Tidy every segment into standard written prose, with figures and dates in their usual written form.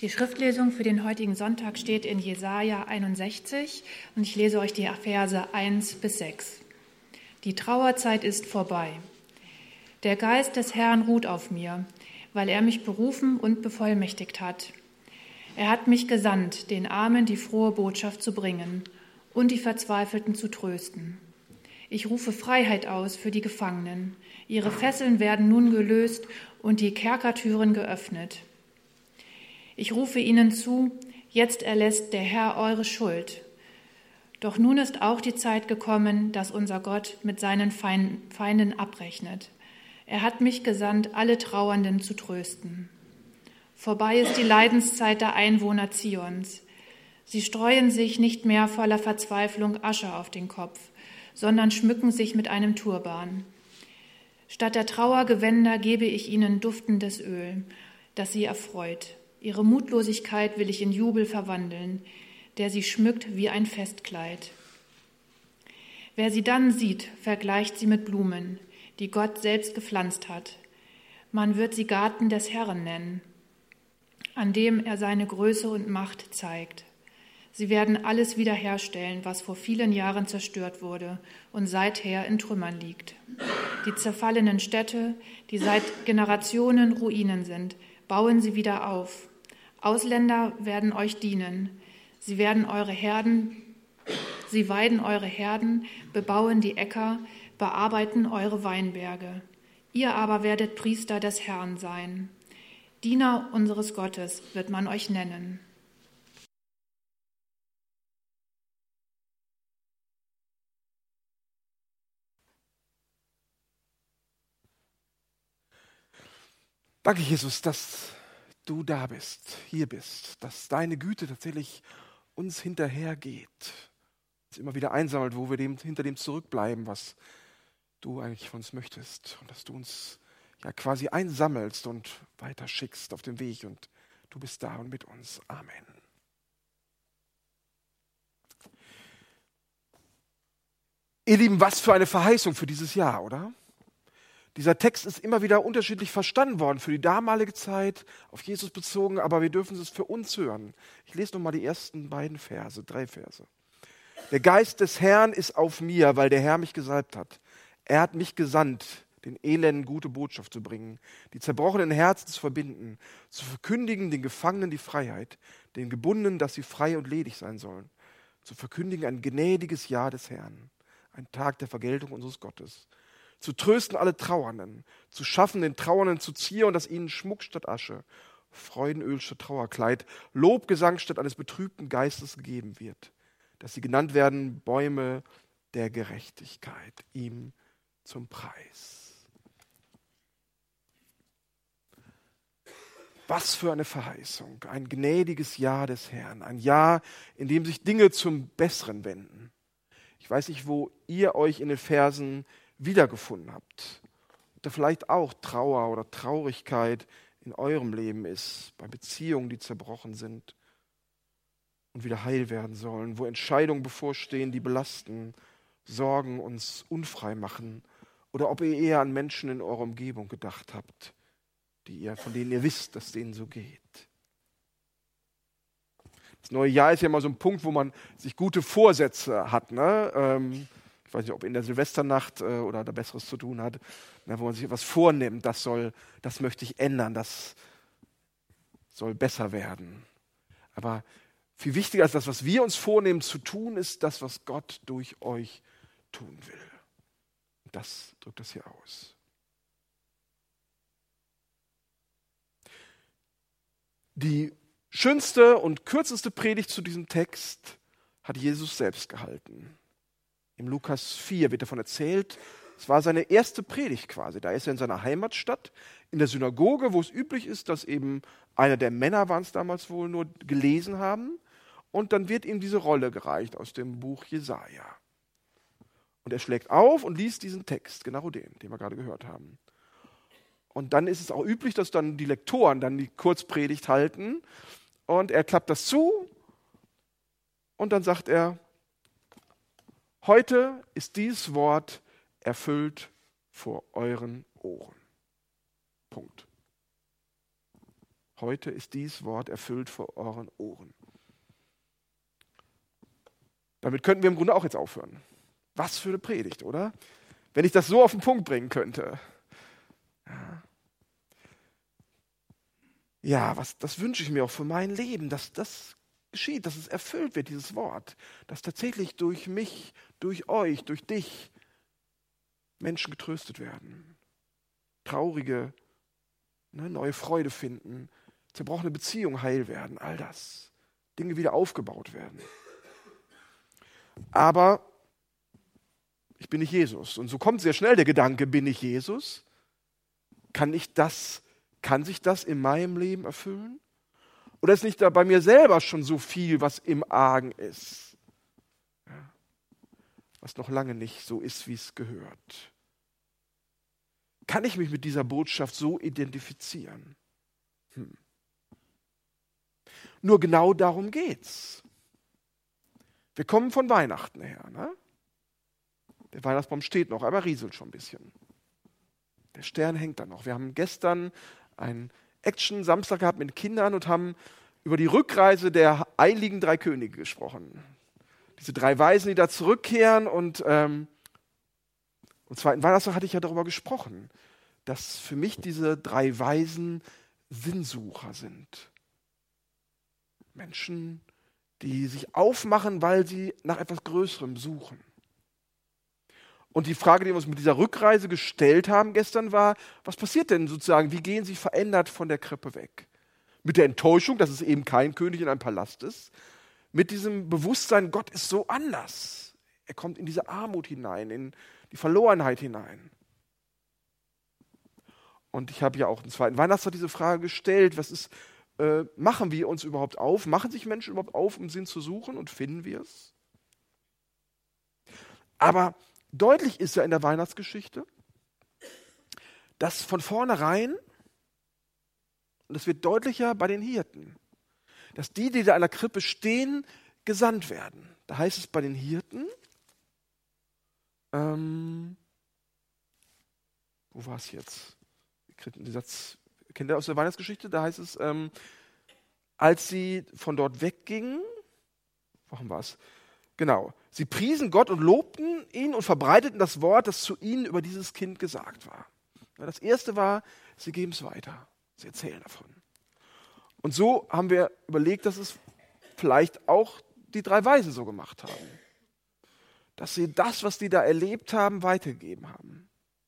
Die Schriftlesung für den heutigen Sonntag steht in Jesaja 61 und ich lese euch die Verse 1 bis 6. Die Trauerzeit ist vorbei. Der Geist des Herrn ruht auf mir, weil er mich berufen und bevollmächtigt hat. Er hat mich gesandt, den Armen die frohe Botschaft zu bringen und die Verzweifelten zu trösten. Ich rufe Freiheit aus für die Gefangenen. Ihre Fesseln werden nun gelöst und die Kerkertüren geöffnet. Ich rufe ihnen zu, jetzt erlässt der Herr eure Schuld. Doch nun ist auch die Zeit gekommen, dass unser Gott mit seinen Feinden abrechnet. Er hat mich gesandt, alle Trauernden zu trösten. Vorbei ist die Leidenszeit der Einwohner Zions. Sie streuen sich nicht mehr voller Verzweiflung Asche auf den Kopf, sondern schmücken sich mit einem Turban. Statt der Trauergewänder gebe ich ihnen duftendes Öl, das sie erfreut. Ihre Mutlosigkeit will ich in Jubel verwandeln, der sie schmückt wie ein Festkleid. Wer sie dann sieht, vergleicht sie mit Blumen, die Gott selbst gepflanzt hat. Man wird sie Garten des Herrn nennen, an dem er seine Größe und Macht zeigt. Sie werden alles wiederherstellen, was vor vielen Jahren zerstört wurde und seither in Trümmern liegt. Die zerfallenen Städte, die seit Generationen Ruinen sind, bauen sie wieder auf. Ausländer werden euch dienen. Sie weiden eure Herden, bebauen die Äcker, bearbeiten eure Weinberge. Ihr aber werdet Priester des Herrn sein. Diener unseres Gottes wird man euch nennen. Danke, Jesus, dass du da bist, hier bist, dass deine Güte tatsächlich uns hinterhergeht, uns immer wieder einsammelt, wo wir hinter dem zurückbleiben, was du eigentlich von uns möchtest und dass du uns ja quasi einsammelst und weiter schickst auf dem Weg und du bist da und mit uns. Amen. Ihr Lieben, was für eine Verheißung für dieses Jahr, oder? Dieser Text ist immer wieder unterschiedlich verstanden worden, für die damalige Zeit, auf Jesus bezogen, aber wir dürfen es für uns hören. Ich lese nochmal die ersten 3 Verse. Der Geist des Herrn ist auf mir, weil der Herr mich gesalbt hat. Er hat mich gesandt, den Elenden gute Botschaft zu bringen, die zerbrochenen Herzen zu verbinden, zu verkündigen den Gefangenen die Freiheit, den Gebundenen, dass sie frei und ledig sein sollen, zu verkündigen ein gnädiges Jahr des Herrn, ein Tag der Vergeltung unseres Gottes, zu trösten alle Trauernden, zu schaffen, den Trauernden zu Zion, dass ihnen Schmuck statt Asche, Freudenöl statt Trauerkleid, Lobgesang statt eines betrübten Geistes gegeben wird, dass sie genannt werden Bäume der Gerechtigkeit, ihm zum Preis. Was für eine Verheißung, ein gnädiges Jahr des Herrn, ein Jahr, in dem sich Dinge zum Besseren wenden. Ich weiß nicht, wo ihr euch in den Versen wiedergefunden habt. Ob da vielleicht auch Trauer oder Traurigkeit in eurem Leben ist, bei Beziehungen, die zerbrochen sind und wieder heil werden sollen, wo Entscheidungen bevorstehen, die belasten, Sorgen uns unfrei machen, oder ob ihr eher an Menschen in eurer Umgebung gedacht habt, von denen ihr wisst, dass es denen so geht. Das neue Jahr ist ja immer so ein Punkt, wo man sich gute Vorsätze hat, ne? Ich weiß nicht, ob in der Silvesternacht oder da Besseres zu tun hat, wo man sich etwas vornimmt, das möchte ich ändern, das soll besser werden. Aber viel wichtiger als das, was wir uns vornehmen zu tun, ist das, was Gott durch euch tun will. Und das drückt das hier aus. Die schönste und kürzeste Predigt zu diesem Text hat Jesus selbst gehalten. Im Lukas 4 wird davon erzählt, es war seine erste Predigt quasi. Da ist er in seiner Heimatstadt, in der Synagoge, wo es üblich ist, dass eben einer der Männer, waren es damals wohl, nur gelesen haben. Und dann wird ihm diese Rolle gereicht aus dem Buch Jesaja. Und er schlägt auf und liest diesen Text, genau den wir gerade gehört haben. Und dann ist es auch üblich, dass dann die Lektoren dann die Kurzpredigt halten. Und er klappt das zu und dann sagt er, heute ist dieses Wort erfüllt vor euren Ohren. Punkt. Heute ist dies Wort erfüllt vor euren Ohren. Damit könnten wir im Grunde auch jetzt aufhören. Was für eine Predigt, oder? Wenn ich das so auf den Punkt bringen könnte. Ja, das wünsche ich mir auch für mein Leben, dass das geschieht, dass es erfüllt wird, dieses Wort. Dass tatsächlich durch mich, durch euch, durch dich Menschen getröstet werden. Traurige, neue Freude finden, zerbrochene Beziehungen heil werden, all das. Dinge wieder aufgebaut werden. Aber ich bin nicht Jesus. Und so kommt sehr schnell der Gedanke, bin ich Jesus? Kann sich das in meinem Leben erfüllen? Oder ist nicht da bei mir selber schon so viel, was im Argen ist? Ja, was noch lange nicht so ist, wie es gehört. Kann ich mich mit dieser Botschaft so identifizieren? Nur genau darum geht's. Wir kommen von Weihnachten her. Ne? Der Weihnachtsbaum steht noch, aber rieselt schon ein bisschen. Der Stern hängt da noch. Wir haben gestern einen Action-Samstag gehabt mit Kindern und haben über die Rückreise der eiligen 3 Könige gesprochen. Diese 3 Weisen, die da zurückkehren und zweiten Weihnachtstag hatte ich ja darüber gesprochen, dass für mich diese 3 Weisen Sinnsucher sind. Menschen, die sich aufmachen, weil sie nach etwas Größerem suchen. Und die Frage, die wir uns mit dieser Rückreise gestellt haben gestern, war, was passiert denn sozusagen? Wie gehen sie verändert von der Krippe weg? Mit der Enttäuschung, dass es eben kein König in einem Palast ist. Mit diesem Bewusstsein, Gott ist so anders. Er kommt in diese Armut hinein, in die Verlorenheit hinein. Und ich habe ja auch im zweiten Weihnachtstag diese Frage gestellt, machen wir uns überhaupt auf? Machen sich Menschen überhaupt auf, um Sinn zu suchen und finden wir es? Aber deutlich ist ja in der Weihnachtsgeschichte, dass von vornherein, und das wird deutlicher bei den Hirten, dass die da an der Krippe stehen, gesandt werden. Da heißt es bei den Hirten, wo war es jetzt? Den Satz kennt ihr aus der Weihnachtsgeschichte? Da heißt es, als sie von dort weggingen, wo haben wir es? Genau, sie priesen Gott und lobten ihn und verbreiteten das Wort, das zu ihnen über dieses Kind gesagt war. Das erste war, sie geben es weiter, sie erzählen davon. Und so haben wir überlegt, dass es vielleicht auch die 3 Weisen so gemacht haben. Dass sie das, was die da erlebt haben, weitergegeben haben.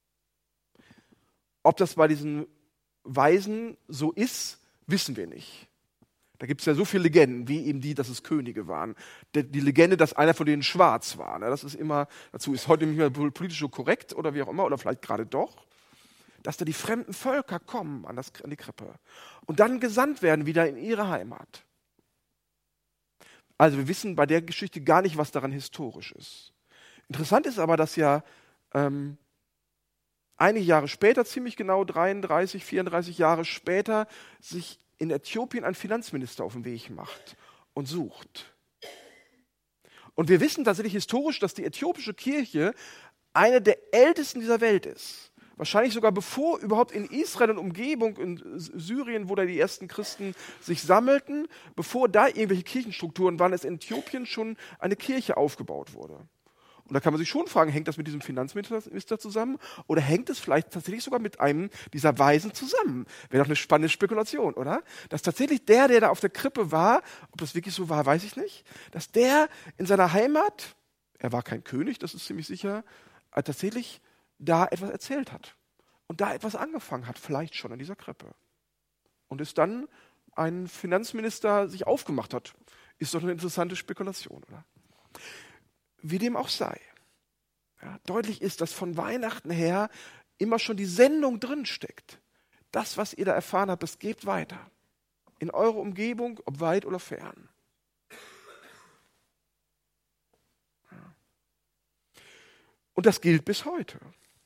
Ob das bei diesen Weisen so ist, wissen wir nicht. Da gibt es ja so viele Legenden, wie eben die, dass es Könige waren. Die Legende, dass einer von denen schwarz war. Das ist immer, dazu ist heute nicht mehr politisch so korrekt oder wie auch immer, oder vielleicht gerade doch, dass da die fremden Völker kommen an die Krippe und dann gesandt werden wieder in ihre Heimat. Also wir wissen bei der Geschichte gar nicht, was daran historisch ist. Interessant ist aber, dass ja einige Jahre später, ziemlich genau 33, 34 Jahre später, sich in Äthiopien ein Finanzminister auf den Weg macht und sucht. Und wir wissen tatsächlich historisch, dass die äthiopische Kirche eine der ältesten dieser Welt ist. Wahrscheinlich sogar bevor überhaupt in Israel und Umgebung, in Syrien, wo da die ersten Christen sich sammelten, bevor da irgendwelche Kirchenstrukturen waren, es in Äthiopien schon eine Kirche aufgebaut wurde. Und da kann man sich schon fragen, hängt das mit diesem Finanzminister zusammen oder hängt es vielleicht tatsächlich sogar mit einem dieser Weisen zusammen? Wäre doch eine spannende Spekulation, oder? Dass tatsächlich der da auf der Krippe war, ob das wirklich so war, weiß ich nicht, dass der in seiner Heimat, er war kein König, das ist ziemlich sicher, tatsächlich da etwas erzählt hat und da etwas angefangen hat, vielleicht schon an dieser Krippe. Und es dann ein Finanzminister sich aufgemacht hat. Ist doch eine interessante Spekulation, oder? Wie dem auch sei. Ja, deutlich ist, dass von Weihnachten her immer schon die Sendung drinsteckt. Das, was ihr da erfahren habt, das gebt weiter. In eure Umgebung, ob weit oder fern. Ja. Und das gilt bis heute.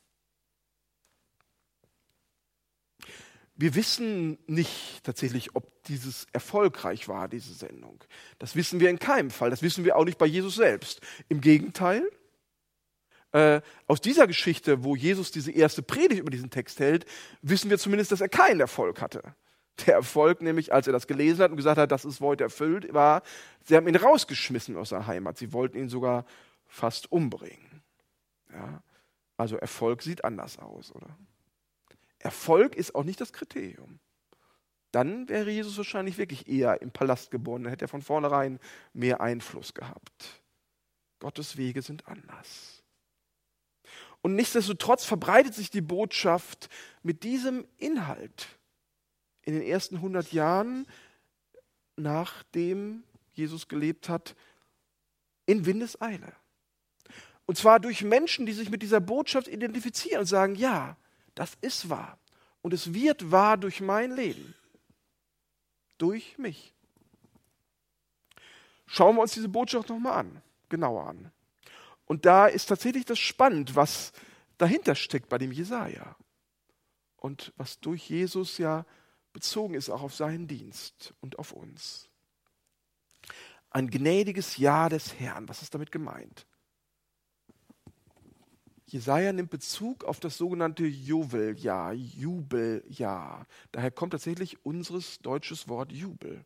Wir wissen nicht tatsächlich, ob dieses erfolgreich war, diese Sendung. Das wissen wir in keinem Fall. Das wissen wir auch nicht bei Jesus selbst. Im Gegenteil, aus dieser Geschichte, wo Jesus diese erste Predigt über diesen Text hält, wissen wir zumindest, dass er keinen Erfolg hatte. Der Erfolg nämlich, als er das gelesen hat und gesagt hat, das ist heute erfüllt, war, sie haben ihn rausgeschmissen aus seiner Heimat. Sie wollten ihn sogar fast umbringen. Ja? Also Erfolg sieht anders aus, oder? Erfolg ist auch nicht das Kriterium. Dann wäre Jesus wahrscheinlich wirklich eher im Palast geboren. Dann hätte er von vornherein mehr Einfluss gehabt. Gottes Wege sind anders. Und nichtsdestotrotz verbreitet sich die Botschaft mit diesem Inhalt in den ersten 100 Jahren, nachdem Jesus gelebt hat, in Windeseile. Und zwar durch Menschen, die sich mit dieser Botschaft identifizieren und sagen, ja, das ist wahr. Und es wird wahr durch mein Leben. Durch mich. Schauen wir uns diese Botschaft nochmal an, genauer an. Und da ist tatsächlich das spannend, was dahinter steckt bei dem Jesaja. Und was durch Jesus ja bezogen ist auch auf seinen Dienst und auf uns. Ein gnädiges Jahr des Herrn. Was ist damit gemeint? Jesaja nimmt Bezug auf das sogenannte Jubeljahr. Daher kommt tatsächlich unseres deutsches Wort Jubel.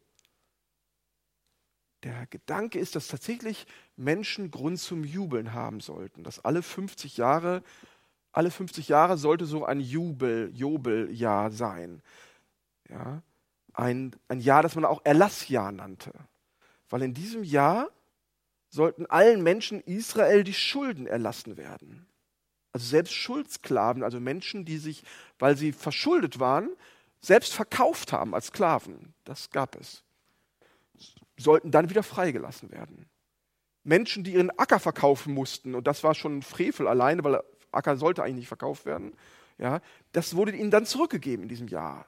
Der Gedanke ist, dass tatsächlich Menschen Grund zum Jubeln haben sollten. Dass alle 50 Jahre sollte so ein Jubeljahr sein. Ja, ein Jahr, das man auch Erlassjahr nannte. Weil in diesem Jahr sollten allen Menschen Israel die Schulden erlassen werden. Also selbst Schuldsklaven, also Menschen, die sich, weil sie verschuldet waren, selbst verkauft haben als Sklaven. Das gab es. Sollten dann wieder freigelassen werden. Menschen, die ihren Acker verkaufen mussten, und das war schon ein Frevel alleine, weil Acker sollte eigentlich nicht verkauft werden, ja, das wurde ihnen dann zurückgegeben in diesem Jahr.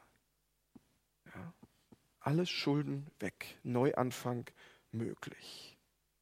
Alle Schulden weg, Neuanfang möglich.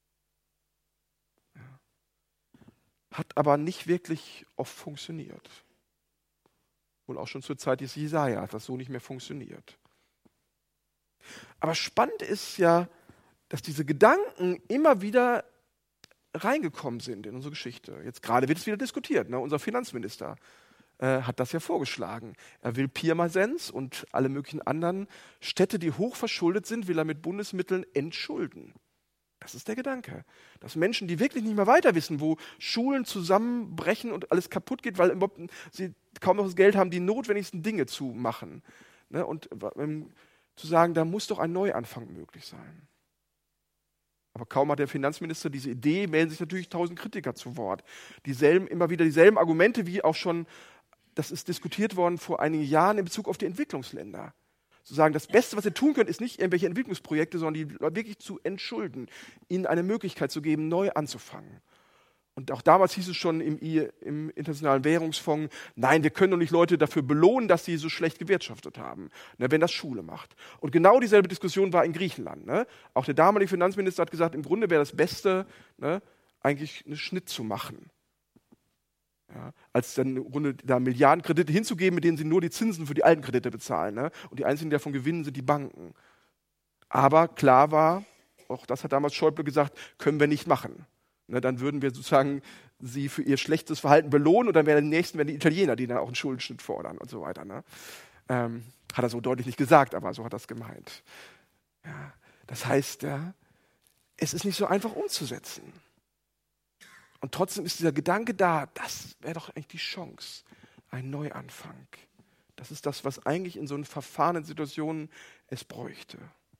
Ja. Hat aber nicht wirklich oft funktioniert. Wohl auch schon zur Zeit des Jesaja hat das so nicht mehr funktioniert. Aber spannend ist ja, dass diese Gedanken immer wieder reingekommen sind in unsere Geschichte. Jetzt gerade wird es wieder diskutiert. Ne? Unser Finanzminister hat das ja vorgeschlagen. Er will Pirmasens und alle möglichen anderen Städte, die hochverschuldet sind, will er mit Bundesmitteln entschulden. Das ist der Gedanke. Dass Menschen, die wirklich nicht mehr weiter wissen, wo Schulen zusammenbrechen und alles kaputt geht, weil sie kaum noch das Geld haben, die notwendigsten Dinge zu machen. Ne? Und zu sagen, da muss doch ein Neuanfang möglich sein. Aber kaum hat der Finanzminister diese Idee, melden sich natürlich 1000 Kritiker zu Wort. Immer wieder dieselben Argumente, wie auch schon, das ist diskutiert worden vor einigen Jahren in Bezug auf die Entwicklungsländer. Zu sagen, das Beste, was ihr tun könnt, ist nicht irgendwelche Entwicklungsprojekte, sondern die Leute wirklich zu entschulden, ihnen eine Möglichkeit zu geben, neu anzufangen. Und auch damals hieß es schon im Internationalen Währungsfonds, nein, wir können doch nicht Leute dafür belohnen, dass sie so schlecht gewirtschaftet haben, ne, wenn das Schule macht. Und genau dieselbe Diskussion war in Griechenland. Ne? Auch der damalige Finanzminister hat gesagt, im Grunde wäre das Beste, ne, eigentlich einen Schnitt zu machen. Ja, als dann im Grunde da Milliardenkredite hinzugeben, mit denen sie nur die Zinsen für die alten Kredite bezahlen. Ne? Und die einzigen, die davon gewinnen, sind die Banken. Aber klar war, auch das hat damals Schäuble gesagt, können wir nicht machen. Ne, dann würden wir sozusagen sie für ihr schlechtes Verhalten belohnen und dann wären die nächsten die Italiener, die dann auch einen Schuldenschnitt fordern und so weiter. Ne? Hat er so deutlich nicht gesagt, aber so hat er es gemeint. Ja, das heißt, ja, es ist nicht so einfach umzusetzen. Und trotzdem ist dieser Gedanke da, das wäre doch eigentlich die Chance, ein Neuanfang. Das ist das, was eigentlich in so einen verfahrenen Situationen es bräuchte.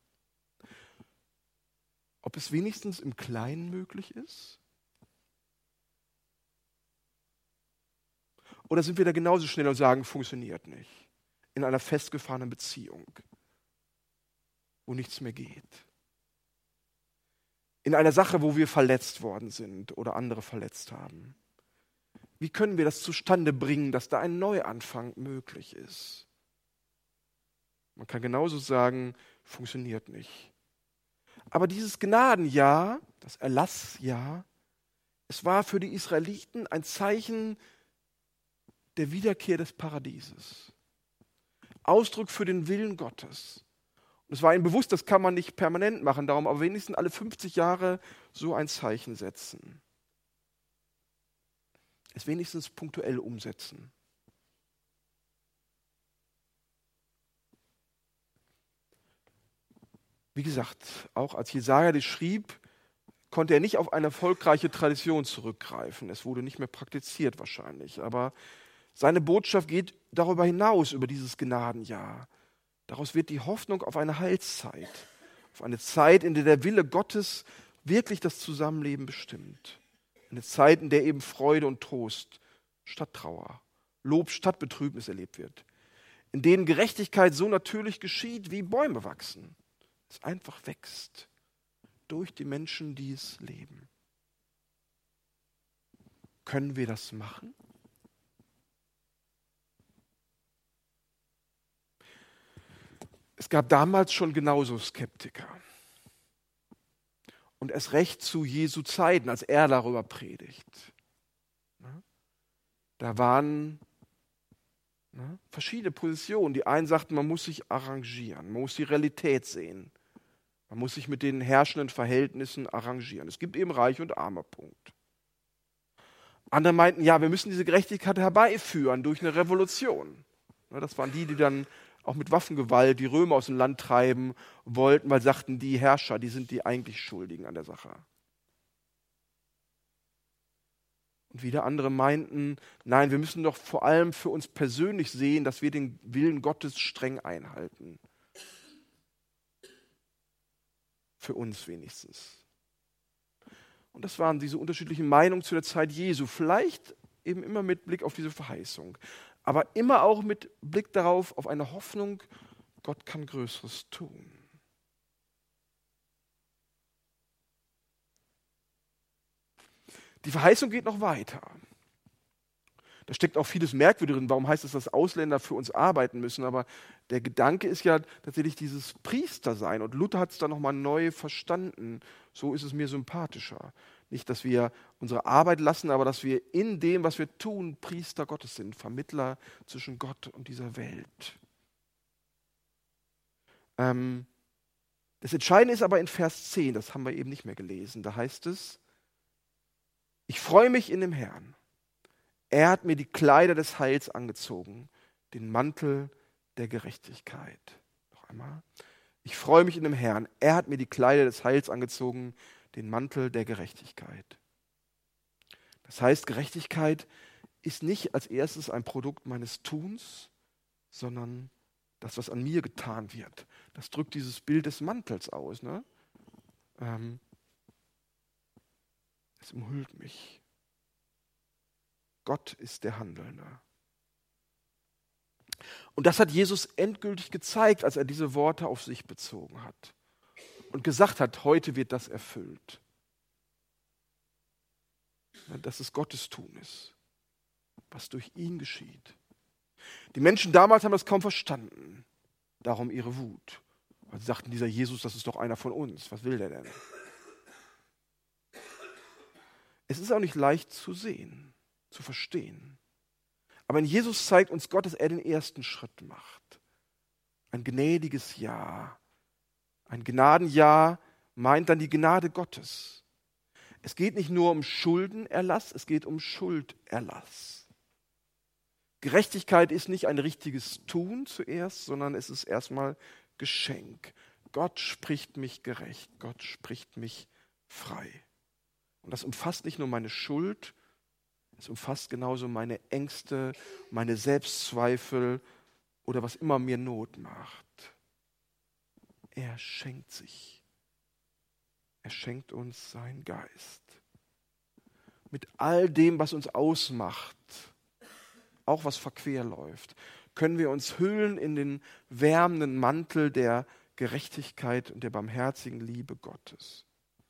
Ob es wenigstens im Kleinen möglich ist? Oder sind wir da genauso schnell und sagen, funktioniert nicht? In einer festgefahrenen Beziehung, wo nichts mehr geht. In einer Sache, wo wir verletzt worden sind oder andere verletzt haben. Wie können wir das zustande bringen, dass da ein Neuanfang möglich ist? Man kann genauso sagen, funktioniert nicht. Aber dieses Gnadenjahr, das Erlassjahr, es war für die Israeliten ein Zeichen der Wiederkehr des Paradieses. Ausdruck für den Willen Gottes. Und es war ihnen bewusst, das kann man nicht permanent machen, darum aber wenigstens alle 50 Jahre so ein Zeichen setzen. Es wenigstens punktuell umsetzen. Wie gesagt, auch als Jesaja das schrieb, konnte er nicht auf eine erfolgreiche Tradition zurückgreifen. Es wurde nicht mehr praktiziert wahrscheinlich. Aber seine Botschaft geht darüber hinaus, über dieses Gnadenjahr. Daraus wird die Hoffnung auf eine Heilszeit, auf eine Zeit, in der der Wille Gottes wirklich das Zusammenleben bestimmt. Eine Zeit, in der eben Freude und Trost statt Trauer, Lob statt Betrübnis erlebt wird. In denen Gerechtigkeit so natürlich geschieht, wie Bäume wachsen. Es einfach wächst durch die Menschen, die es leben. Können wir das machen? Es gab damals schon genauso Skeptiker. Und erst recht zu Jesu Zeiten, als er darüber predigt. Da waren verschiedene Positionen. Die einen sagten, man muss sich arrangieren, man muss die Realität sehen. Man muss sich mit den herrschenden Verhältnissen arrangieren. Es gibt eben Reich und Arme, Punkt. Andere meinten, ja, wir müssen diese Gerechtigkeit herbeiführen durch eine Revolution. Das waren die dann auch mit Waffengewalt die Römer aus dem Land treiben wollten, weil sagten, die Herrscher, die sind die eigentlich Schuldigen an der Sache. Und wieder andere meinten, nein, wir müssen doch vor allem für uns persönlich sehen, dass wir den Willen Gottes streng einhalten. Für uns wenigstens. Und das waren diese unterschiedlichen Meinungen zu der Zeit Jesu. Vielleicht eben immer mit Blick auf diese Verheißung. Aber immer auch mit Blick darauf, auf eine Hoffnung, Gott kann Größeres tun. Die Verheißung geht noch weiter. Da steckt auch vieles Merkwürdiges drin. Warum heißt es, dass Ausländer für uns arbeiten müssen? Aber der Gedanke ist ja tatsächlich dieses Priestersein. Und Luther hat es da nochmal neu verstanden. So ist es mir sympathischer. Nicht, dass wir unsere Arbeit lassen, aber dass wir in dem, was wir tun, Priester Gottes sind. Vermittler zwischen Gott und dieser Welt. Das Entscheidende ist aber in Vers 10, das haben wir eben nicht mehr gelesen. Da heißt es, ich freue mich in dem Herrn. Er hat mir die Kleider des Heils angezogen, den Mantel der Gerechtigkeit. Noch einmal. Ich freue mich in dem Herrn. Er hat mir die Kleider des Heils angezogen, den Mantel der Gerechtigkeit. Das heißt, Gerechtigkeit ist nicht als erstes ein Produkt meines Tuns, sondern das, was an mir getan wird. Das drückt dieses Bild des Mantels aus. Ne? Es umhüllt mich. Gott ist der Handelnde. Und das hat Jesus endgültig gezeigt, als er diese Worte auf sich bezogen hat und gesagt hat, heute wird das erfüllt. Dass es Gottes Tun ist, was durch ihn geschieht. Die Menschen damals haben das kaum verstanden, darum ihre Wut. Weil sie sagten, dieser Jesus, das ist doch einer von uns, was will der denn? Es ist auch nicht leicht zu sehen, zu verstehen. Aber in Jesus zeigt uns Gott, dass er den ersten Schritt macht. Ein gnädiges Ja. Ein Gnadenjahr meint dann die Gnade Gottes. Es geht nicht nur um Schuldenerlass, es geht um Schulderlass. Gerechtigkeit ist nicht ein richtiges Tun zuerst, sondern es ist erstmal Geschenk. Gott spricht mich gerecht, Gott spricht mich frei. Und das umfasst nicht nur meine Schuld, es umfasst genauso meine Ängste, meine Selbstzweifel oder was immer mir Not macht. Er schenkt sich. Er schenkt uns seinen Geist. Mit all dem, was uns ausmacht, auch was verquer läuft, können wir uns hüllen in den wärmenden Mantel der Gerechtigkeit und der barmherzigen Liebe Gottes.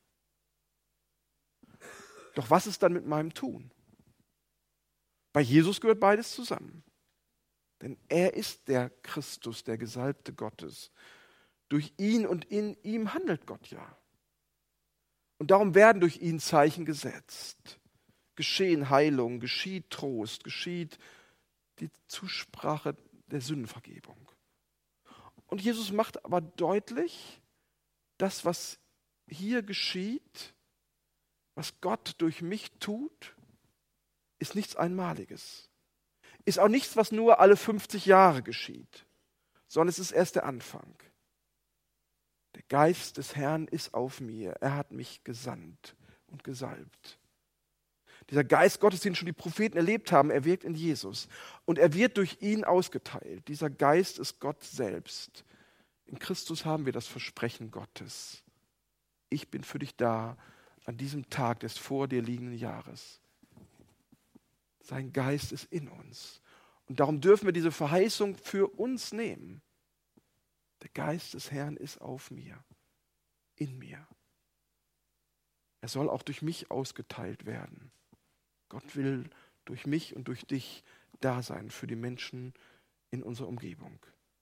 Doch was ist dann mit meinem Tun? Bei Jesus gehört beides zusammen. Denn er ist der Christus, der Gesalbte Gottes. Durch ihn und in ihm handelt Gott ja. Und darum werden durch ihn Zeichen gesetzt. Geschehen Heilung, geschieht Trost, geschieht die Zusprache der Sündenvergebung. Und Jesus macht aber deutlich, das, was hier geschieht, was Gott durch mich tut, ist nichts Einmaliges. Ist auch nichts, was nur alle 50 Jahre geschieht, sondern es ist erst der Anfang. Der Geist des Herrn ist auf mir. Er hat mich gesandt und gesalbt. Dieser Geist Gottes, den schon die Propheten erlebt haben, er wirkt in Jesus. Und er wird durch ihn ausgeteilt. Dieser Geist ist Gott selbst. In Christus haben wir das Versprechen Gottes. Ich bin für dich da an diesem Tag des vor dir liegenden Jahres. Sein Geist ist in uns. Und darum dürfen wir diese Verheißung für uns nehmen. Der Geist des Herrn ist auf mir, in mir. Er soll auch durch mich ausgeteilt werden. Gott will durch mich und durch dich da sein für die Menschen in unserer Umgebung.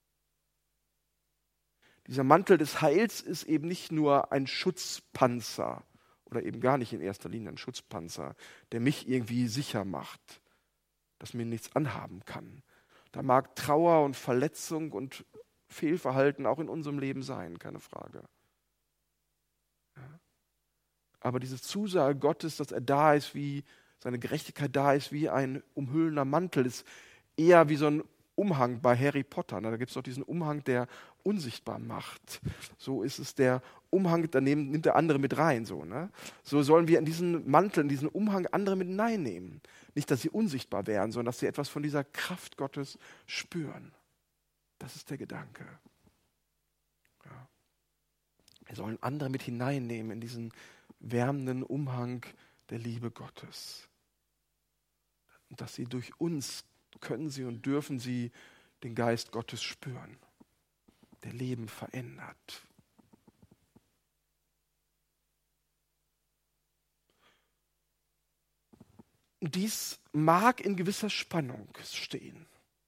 Dieser Mantel des Heils ist eben nicht nur ein Schutzpanzer oder eben gar nicht in erster Linie ein Schutzpanzer, der mich irgendwie sicher macht, dass mir nichts anhaben kann. Da mag Trauer und Verletzung und Fehlverhalten auch in unserem Leben sein, keine Frage. Ja. Aber diese Zusage Gottes, dass er da ist, wie seine Gerechtigkeit da ist, wie ein umhüllender Mantel, ist eher wie so ein Umhang bei Harry Potter. Da gibt es doch diesen Umhang, der unsichtbar macht. So ist es der Umhang, daneben nimmt der andere mit rein. So sollen wir in diesen Mantel, in diesen Umhang andere mit hineinnehmen. Nicht, dass sie unsichtbar werden, sondern dass sie etwas von dieser Kraft Gottes spüren. Das ist der Gedanke. Ja. Wir sollen andere mit hineinnehmen in diesen wärmenden Umhang der Liebe Gottes. Und dass sie durch uns können sie und dürfen sie den Geist Gottes spüren, der Leben verändert. Dies mag in gewisser Spannung stehen,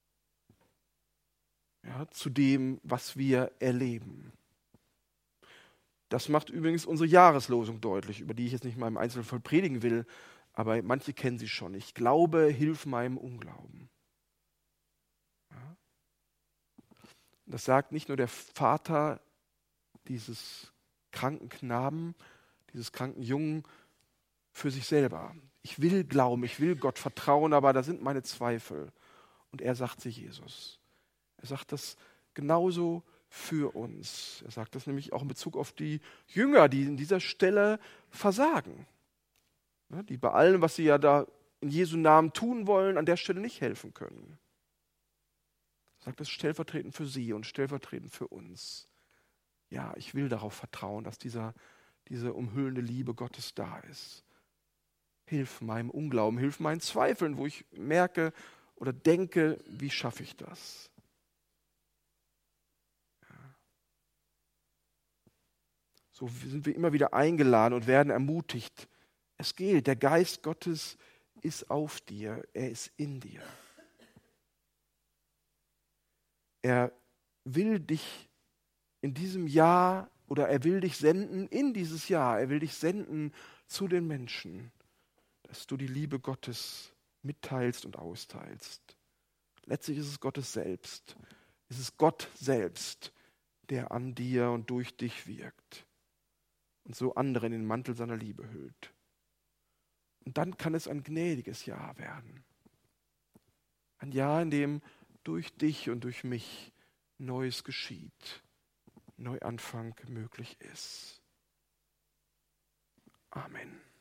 ja, zu dem, was wir erleben. Das macht übrigens unsere Jahreslosung deutlich, über die ich jetzt nicht mal im Einzelfall predigen will, aber manche kennen sie schon. Ich glaube, hilf meinem Unglauben. Ja. Das sagt nicht nur der Vater dieses kranken Knaben, dieses kranken Jungen für sich selber. Ich will glauben, ich will Gott vertrauen, aber da sind meine Zweifel. Und er sagt sie Jesus. Er sagt das genauso für uns. Er sagt das nämlich auch in Bezug auf die Jünger, die in dieser Stelle versagen. Die bei allem, was sie ja da in Jesu Namen tun wollen, an der Stelle nicht helfen können. Er sagt das stellvertretend für sie und stellvertretend für uns. Ja, ich will darauf vertrauen, dass diese umhüllende Liebe Gottes da ist. Hilf meinem Unglauben, hilf meinen Zweifeln, wo ich merke oder denke, wie schaffe ich das? So sind wir immer wieder eingeladen und werden ermutigt. Es gilt, der Geist Gottes ist auf dir, er ist in dir. Er will dich in diesem Jahr oder er will dich senden in dieses Jahr, er will dich senden zu den Menschen, dass du die Liebe Gottes mitteilst und austeilst. Letztlich ist es Gottes selbst. Es ist Gott selbst, der an dir und durch dich wirkt und so andere in den Mantel seiner Liebe hüllt. Und dann kann es ein gnädiges Jahr werden. Ein Jahr, in dem durch dich und durch mich Neues geschieht, Neuanfang möglich ist. Amen.